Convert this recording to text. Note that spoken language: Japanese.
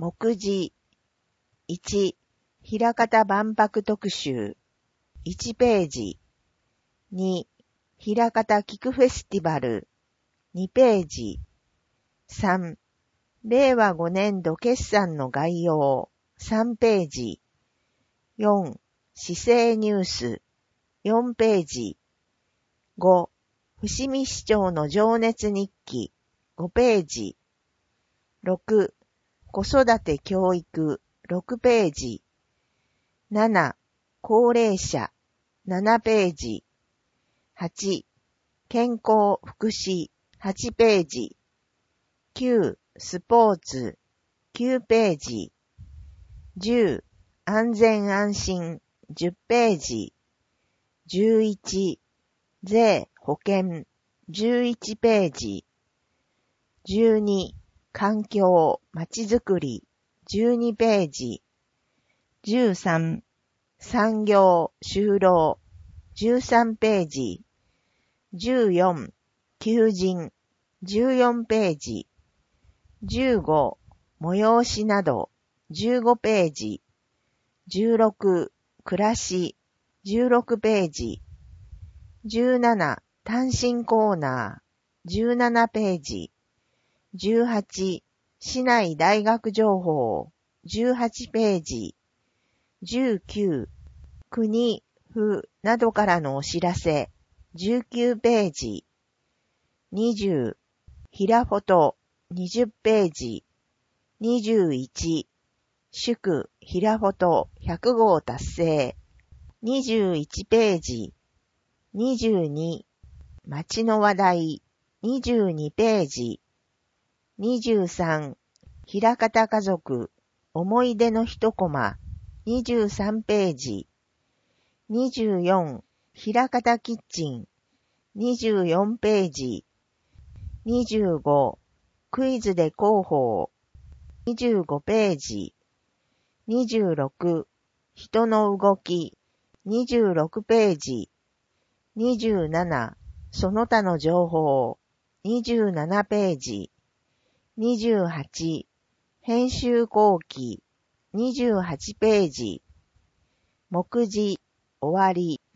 目次。1、枚方万博特集。1ページ。2、枚方菊フェスティバル。2ページ。3、令和5年度決算の概要。3ページ。4、市政ニュース。4ページ。5、伏見市長の情熱日記。5ページ。6、子育て教育。6ページ。7、高齢者。7ページ。8、健康福祉。8ページ。9、スポーツ。9ページ。10、安全安心。10ページ。11、税保険。11ページ。12、環境まちづくり。12ページ。13、産業就労。13ページ。14、求人。14ページ。15、催しなど。15ページ。16、暮らし。16ページ。17、単身コーナー。17ページ。18、市内大学情報。18ページ。19、国、府などからのお知らせ。19ページ。20、ひらフォト。20ページ。21、祝ひらフォト100号達成。21ページ。22、街の話題。22ページ。23、枚方家族。思い出の一コマ。23ページ。24、枚方キッチン。24ページ。25、クイズで広報。25ページ。26、人の動き。26ページ。27、その他の情報。27ページ。28、編集後期。28ページ。目次、終わり。